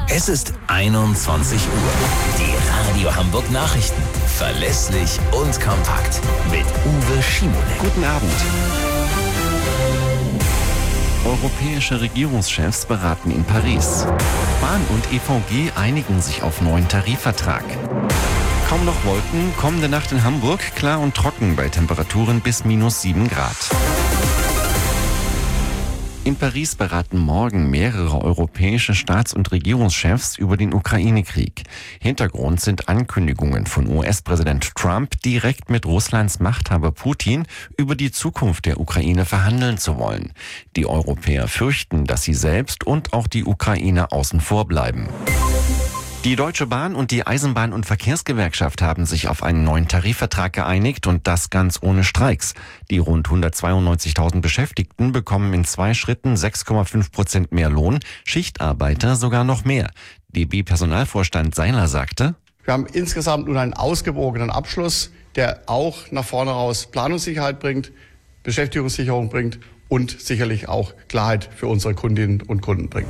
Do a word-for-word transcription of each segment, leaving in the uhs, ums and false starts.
Es ist einundzwanzig Uhr. Die Radio Hamburg Nachrichten. Verlässlich und kompakt. Mit Uwe Schimonek. Guten Abend. Europäische Regierungschefs beraten in Paris. Bahn und E V G einigen sich auf neuen Tarifvertrag. Kaum noch Wolken, kommende Nacht in Hamburg klar und trocken bei Temperaturen bis minus sieben Grad. In Paris beraten morgen mehrere europäische Staats- und Regierungschefs über den Ukraine-Krieg. Hintergrund sind Ankündigungen von U S-Präsident Trump, direkt mit Russlands Machthaber Putin über die Zukunft der Ukraine verhandeln zu wollen. Die Europäer fürchten, dass sie selbst und auch die Ukraine außen vor bleiben. Die Deutsche Bahn und die Eisenbahn- und Verkehrsgewerkschaft haben sich auf einen neuen Tarifvertrag geeinigt und das ganz ohne Streiks. Die rund hundertzweiundneunzigtausend Beschäftigten bekommen in zwei Schritten sechs Komma fünf Prozent mehr Lohn, Schichtarbeiter sogar noch mehr. D B-Personalvorstand Seiler sagte: Wir haben insgesamt nun einen ausgewogenen Abschluss, der auch nach vorne raus Planungssicherheit bringt, Beschäftigungssicherung bringt und sicherlich auch Klarheit für unsere Kundinnen und Kunden bringt.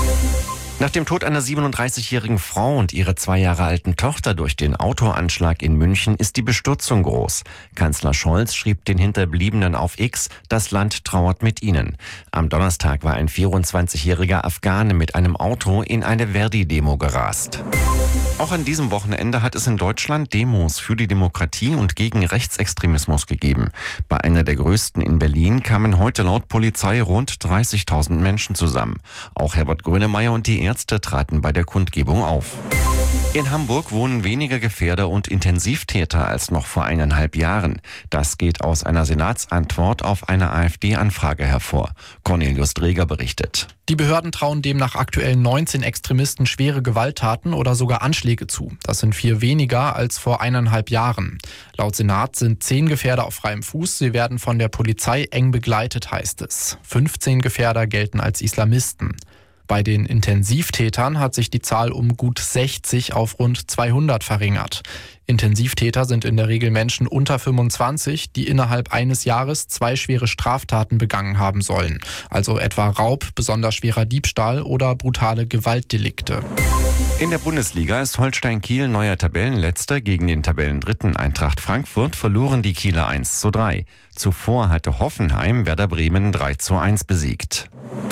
Nach dem Tod einer siebenunddreißigjährigen Frau und ihrer zwei Jahre alten Tochter durch den Autoanschlag in München ist die Bestürzung groß. Kanzler Scholz schrieb den Hinterbliebenen auf X, das Land trauert mit ihnen. Am Donnerstag war ein vierundzwanzigjähriger Afghane mit einem Auto in eine Verdi-Demo gerast. Auch an diesem Wochenende hat es in Deutschland Demos für die Demokratie und gegen Rechtsextremismus gegeben. Bei einer der größten in Berlin kamen heute laut Polizei rund dreißigtausend Menschen zusammen. Auch Herbert Grönemeyer und die Ärzte traten bei der Kundgebung auf. In Hamburg wohnen weniger Gefährder und Intensivtäter als noch vor eineinhalb Jahren. Das geht aus einer Senatsantwort auf eine AfD-Anfrage hervor. Cornelius Dreger berichtet. Die Behörden trauen demnach aktuell neunzehn Extremisten schwere Gewalttaten oder sogar Anschläge zu. Das sind vier weniger als vor eineinhalb Jahren. Laut Senat sind zehn Gefährder auf freiem Fuß. Sie werden von der Polizei eng begleitet, heißt es. fünfzehn Gefährder gelten als Islamisten. Bei den Intensivtätern hat sich die Zahl um gut sechzig auf rund zweihundert verringert. Intensivtäter sind in der Regel Menschen unter fünfundzwanzig, die innerhalb eines Jahres zwei schwere Straftaten begangen haben sollen. Also etwa Raub, besonders schwerer Diebstahl oder brutale Gewaltdelikte. In der Bundesliga ist Holstein Kiel neuer Tabellenletzter. Gegen den Tabellendritten Eintracht Frankfurt verloren die Kieler eins zu drei. Zuvor hatte Hoffenheim Werder Bremen drei zu eins besiegt.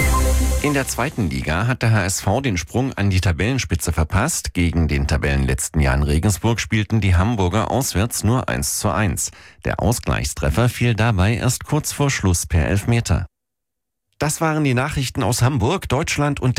In der zweiten Liga hat der H S V den Sprung an die Tabellenspitze verpasst. Gegen den Tabellenletzten Jahr in Regensburg spielten die Hamburger auswärts nur eins zu eins. Der Ausgleichstreffer fiel dabei erst kurz vor Schluss per Elfmeter. Das waren die Nachrichten aus Hamburg, Deutschland und